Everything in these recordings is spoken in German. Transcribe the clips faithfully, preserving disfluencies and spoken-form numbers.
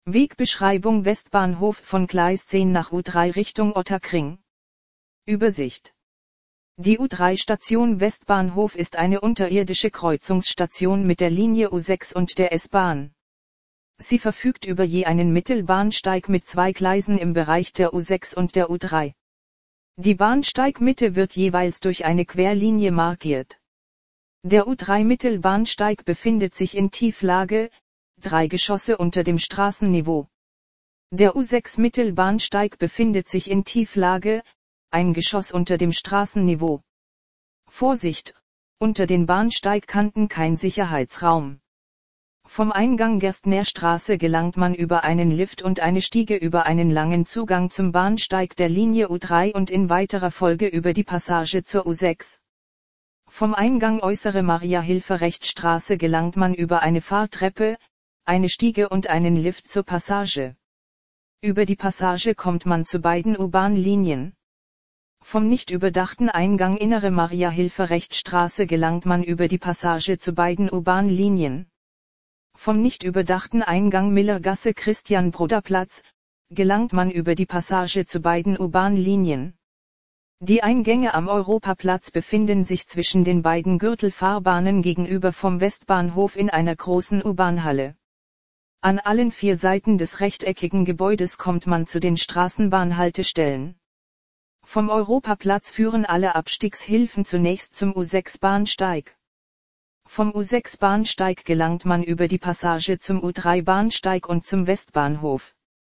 Wegbeschreibung Westbahnhof von Gleis zehn nach U drei Richtung Ottakring. Übersicht. Die U drei Station Westbahnhof ist eine unterirdische Kreuzungsstation mit der Linie U sechs und der S-Bahn. Sie verfügt über je einen Mittelbahnsteig mit zwei Gleisen im Bereich der U sechs und der U drei. Die Bahnsteigmitte wird jeweils durch eine Querlinie markiert. Der U drei Mittelbahnsteig befindet sich in Tieflage, drei Geschosse unter dem Straßenniveau. Der U sechs Mittelbahnsteig befindet sich in Tieflage, ein Geschoss unter dem Straßenniveau. Vorsicht, unter den Bahnsteigkanten kein Sicherheitsraum. Vom Eingang Gerstner Straße gelangt man über einen Lift und eine Stiege über einen langen Zugang zum Bahnsteig der Linie U drei und in weiterer Folge über die Passage zur U sechs. Vom Eingang Äußere Maria-Hilfer-Recht-Straße gelangt man über eine Fahrtreppe, eine Stiege und einen Lift zur Passage. Über die Passage kommt man zu beiden U-Bahn-Linien. Vom nicht überdachten Eingang Innere Maria-Hilfer-Recht-Straße gelangt man über die Passage zu beiden U-Bahn-Linien. Vom nicht überdachten Eingang Millergasse-Christian-Broder-Platz gelangt man über die Passage zu beiden U-Bahn-Linien. Die Eingänge am Europaplatz befinden sich zwischen den beiden Gürtelfahrbahnen gegenüber vom Westbahnhof in einer großen U-Bahn-Halle. An allen vier Seiten des rechteckigen Gebäudes kommt man zu den Straßenbahnhaltestellen. Vom Europaplatz führen alle Abstiegshilfen zunächst zum U sechs Bahnsteig. Vom U sechs Bahnsteig gelangt man über die Passage zum U drei Bahnsteig und zum Westbahnhof.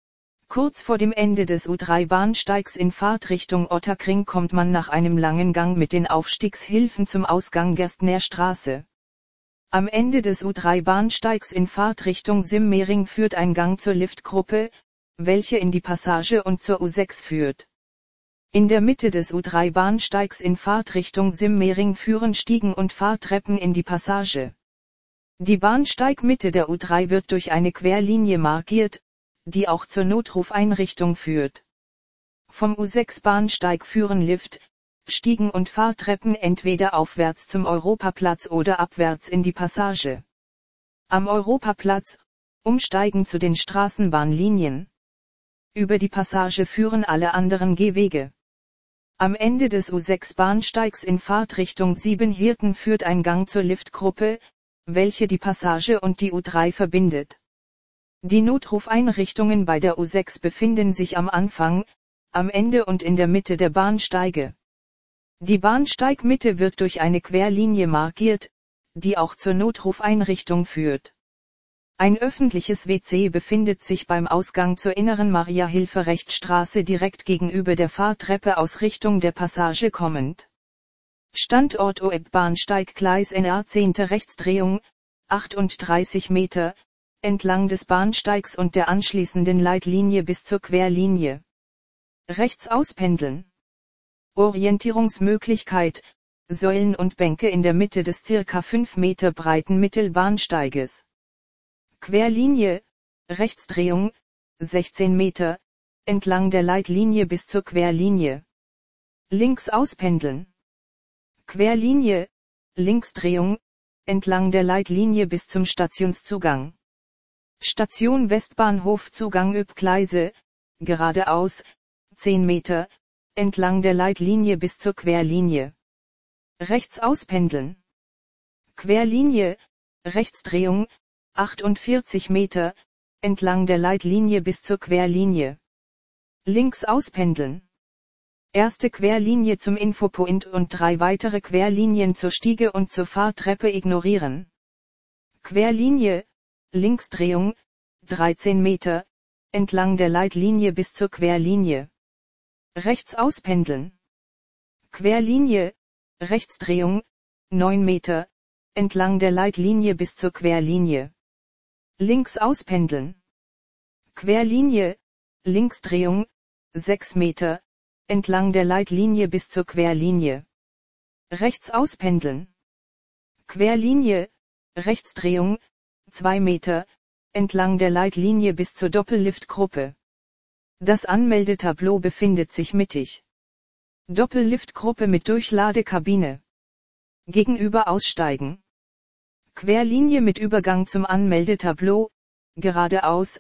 Kurz vor dem Ende des U drei Bahnsteigs in Fahrtrichtung Ottakring kommt man nach einem langen Gang mit den Aufstiegshilfen zum Ausgang Gerstner Straße. Am Ende des U drei Bahnsteigs in Fahrtrichtung Simmering führt ein Gang zur Liftgruppe, welche in die Passage und zur U sechs führt. In der Mitte des U drei Bahnsteigs in Fahrtrichtung Simmering führen Stiegen und Fahrtreppen in die Passage. Die Bahnsteigmitte der U drei wird durch eine Querlinie markiert, die auch zur Notrufeinrichtung führt. Vom U sechs Bahnsteig führen Lift, Stiegen und Fahrtreppen entweder aufwärts zum Europaplatz oder abwärts in die Passage. Am Europaplatz, umsteigen zu den Straßenbahnlinien. Über die Passage führen alle anderen Gehwege. Am Ende des U sechs Bahnsteigs in Fahrtrichtung Siebenhirten führt ein Gang zur Liftgruppe, welche die Passage und die U drei verbindet. Die Notrufeinrichtungen bei der U sechs befinden sich am Anfang, am Ende und in der Mitte der Bahnsteige. Die Bahnsteigmitte wird durch eine Querlinie markiert, die auch zur Notrufeinrichtung führt. Ein öffentliches W C befindet sich beim Ausgang zur Inneren Maria-Hilfer-Recht-Straße direkt gegenüber der Fahrtreppe aus Richtung der Passage kommend. Standort O E B Bahnsteig Gleis N R zehnte Rechtsdrehung, achtunddreißig Meter, entlang des Bahnsteigs und der anschließenden Leitlinie bis zur Querlinie. Rechts auspendeln. Orientierungsmöglichkeit, Säulen und Bänke in der Mitte des circa fünf Meter breiten Mittelbahnsteiges. Querlinie, Rechtsdrehung, sechzehn Meter, entlang der Leitlinie bis zur Querlinie. Links auspendeln. Querlinie, Linksdrehung, entlang der Leitlinie bis zum Stationszugang. Station Westbahnhof Zugang Ö B Gleise, geradeaus, zehn Meter, entlang der Leitlinie bis zur Querlinie. Rechts auspendeln. Querlinie, Rechtsdrehung, achtundvierzig Meter, entlang der Leitlinie bis zur Querlinie. Links auspendeln. Erste Querlinie zum Infopoint und drei weitere Querlinien zur Stiege und zur Fahrtreppe ignorieren. Querlinie, Linksdrehung, dreizehn Meter, entlang der Leitlinie bis zur Querlinie. Rechts auspendeln. Querlinie, Rechtsdrehung, neun Meter, entlang der Leitlinie bis zur Querlinie. Links auspendeln. Querlinie, Linksdrehung, sechs Meter, entlang der Leitlinie bis zur Querlinie. Rechts auspendeln. Querlinie, Rechtsdrehung, zwei Meter, entlang der Leitlinie bis zur Doppelliftgruppe. Das Anmeldetableau befindet sich mittig. Doppelliftgruppe mit Durchladekabine. Gegenüber aussteigen. Querlinie mit Übergang zum Anmeldetableau, geradeaus,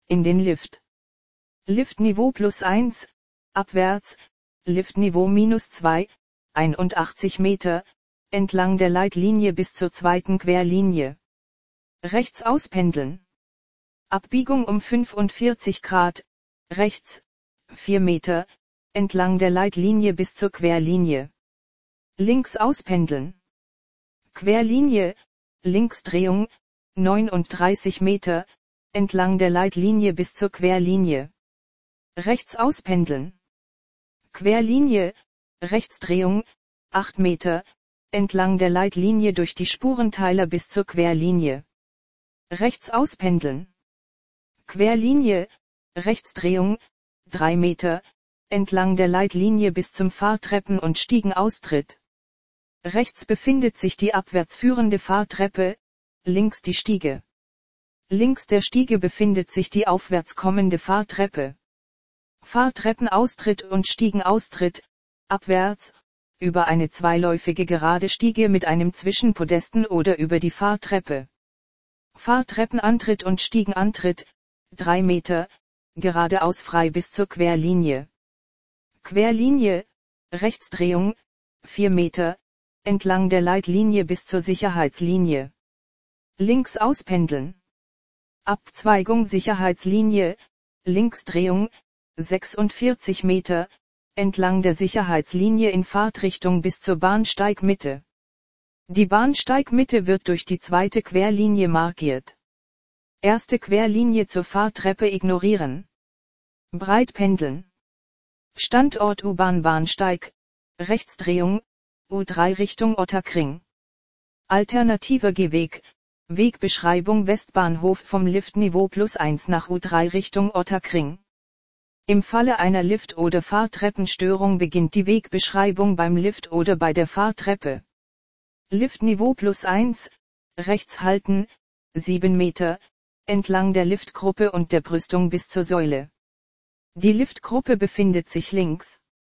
in den Lift. Liftniveau plus eins, abwärts, Liftniveau minus zwei, einundachtzig Meter, entlang der Leitlinie bis zur zweiten Querlinie. Rechts auspendeln. Abbiegung um fünfundvierzig Grad, rechts, vier Meter, entlang der Leitlinie bis zur Querlinie. Links auspendeln. Querlinie, Linksdrehung, neununddreißig Meter, entlang der Leitlinie bis zur Querlinie. Rechts auspendeln. Querlinie, Rechtsdrehung, acht Meter, entlang der Leitlinie durch die Spurenteiler bis zur Querlinie. Rechts auspendeln. Querlinie, Rechtsdrehung, drei Meter, entlang der Leitlinie bis zum Fahrtreppen- und Stiegenaustritt. Rechts befindet sich die abwärts führende Fahrtreppe, links die Stiege. Links der Stiege befindet sich die aufwärts kommende Fahrtreppe. Fahrtreppenaustritt und Stiegenaustritt, abwärts, über eine zweiläufige gerade Stiege mit einem Zwischenpodesten oder über die Fahrtreppe. Fahrtreppenantritt und Stiegenantritt, drei Meter, geradeaus frei bis zur Querlinie. Querlinie, Rechtsdrehung, vier Meter, entlang der Leitlinie bis zur Sicherheitslinie. Links auspendeln. Abzweigung Sicherheitslinie, Linksdrehung, sechsundvierzig Meter, entlang der Sicherheitslinie in Fahrtrichtung bis zur Bahnsteigmitte. Die Bahnsteigmitte wird durch die zweite Querlinie markiert. Erste Querlinie zur Fahrtreppe ignorieren. Breit pendeln. Standort U-Bahn-Bahnsteig, Rechtsdrehung, U drei Richtung Ottakring. Alternativer Gehweg, Wegbeschreibung Westbahnhof vom Liftniveau plus eins nach U drei Richtung Ottakring. Im Falle einer Lift- oder Fahrtreppenstörung beginnt die Wegbeschreibung beim Lift oder bei der Fahrtreppe. Liftniveau plus eins, rechts halten, sieben Meter, entlang der Liftgruppe und der Brüstung bis zur Säule. Die Liftgruppe befindet sich links.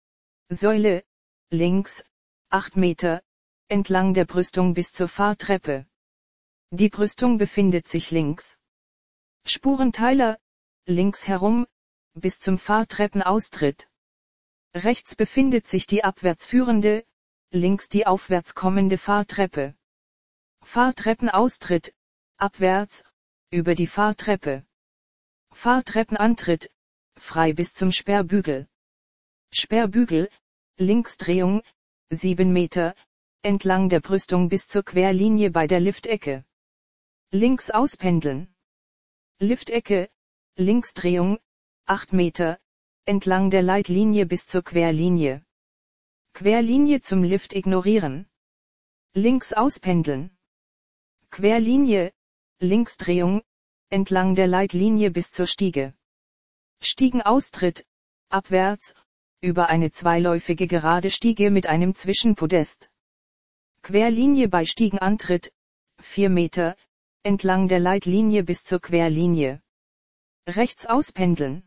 Säule, links, acht Meter, entlang der Brüstung bis zur Fahrtreppe. Die Brüstung befindet sich links. Spurenteiler, links herum, bis zum Fahrtreppenaustritt. Rechts befindet sich die abwärts führende, links die aufwärts kommende Fahrtreppe. Fahrtreppenaustritt, abwärts, über die Fahrtreppe. Fahrtreppenantritt, frei bis zum Sperrbügel. Sperrbügel, Linksdrehung, sieben Meter, entlang der Brüstung bis zur Querlinie bei der Liftecke. Links auspendeln. Liftecke, Linksdrehung, acht Meter, entlang der Leitlinie bis zur Querlinie. Querlinie zum Lift ignorieren. Links auspendeln. Querlinie, Linksdrehung, entlang der Leitlinie bis zur Stiege. Stiegenaustritt, abwärts, über eine zweiläufige gerade Stiege mit einem Zwischenpodest. Querlinie bei Stiegenantritt, vier Meter, entlang der Leitlinie bis zur Querlinie. Rechts auspendeln.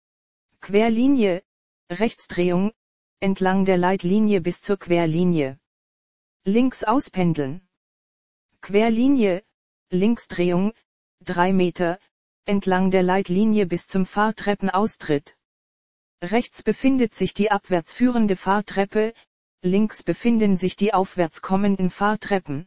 Querlinie, Rechtsdrehung, entlang der Leitlinie bis zur Querlinie. Links auspendeln. Querlinie, Linksdrehung, drei Meter, entlang der Leitlinie bis zum Fahrtreppenaustritt. Rechts befindet sich die abwärts führende Fahrtreppe, links befinden sich die aufwärts kommenden Fahrtreppen.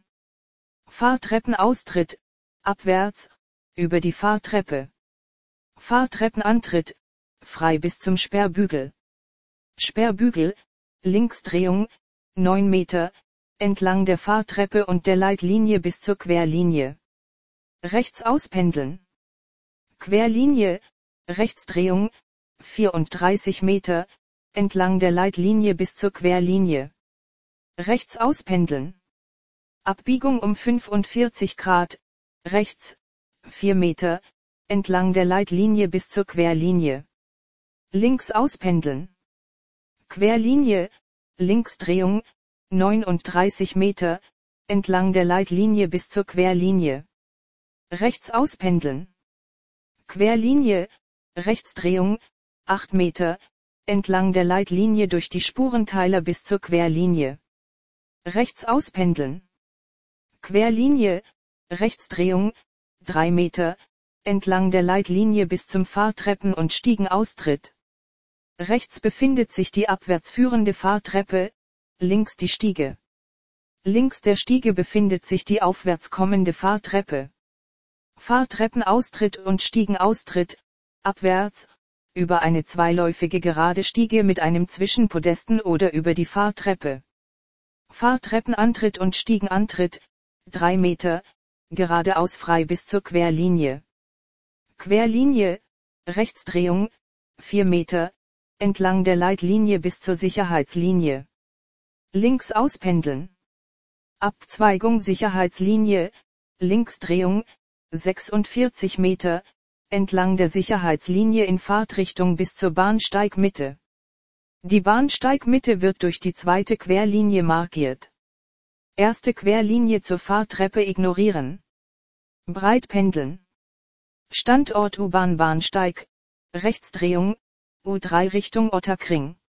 Fahrtreppenaustritt, abwärts, über die Fahrtreppe. Fahrtreppenantritt, frei bis zum Sperrbügel. Sperrbügel, Linksdrehung, neun Meter, entlang der Fahrtreppe und der Leitlinie bis zur Querlinie. Rechts auspendeln. Querlinie, Rechtsdrehung, vierunddreißig Meter, entlang der Leitlinie bis zur Querlinie. Rechts auspendeln. Abbiegung um fünfundvierzig Grad, rechts, vier Meter, entlang der Leitlinie bis zur Querlinie. Links auspendeln. Querlinie, Linksdrehung, neununddreißig Meter, entlang der Leitlinie bis zur Querlinie. Rechts auspendeln. Querlinie, Rechtsdrehung, acht Meter, entlang der Leitlinie durch die Spurenteiler bis zur Querlinie. Rechts auspendeln. Querlinie, Rechtsdrehung, drei Meter, entlang der Leitlinie bis zum Fahrtreppen- und Stiegenaustritt. Rechts befindet sich die abwärts führende Fahrtreppe, links die Stiege. Links der Stiege befindet sich die aufwärts kommende Fahrtreppe. Fahrtreppenaustritt und Stiegenaustritt, abwärts, über eine zweiläufige gerade Stiege mit einem Zwischenpodesten oder über die Fahrtreppe. Fahrtreppenantritt und Stiegenantritt, drei Meter, geradeaus frei bis zur Querlinie. Querlinie, Rechtsdrehung, vier Meter, entlang der Leitlinie bis zur Sicherheitslinie. Links auspendeln. Abzweigung Sicherheitslinie, Linksdrehung, sechsundvierzig Meter, entlang der Sicherheitslinie in Fahrtrichtung bis zur Bahnsteigmitte. Die Bahnsteigmitte wird durch die zweite Querlinie markiert. Erste Querlinie zur Fahrtreppe ignorieren. Breit pendeln. Standort U-Bahn Bahnsteig, Rechtsdrehung, U drei Richtung Ottakring.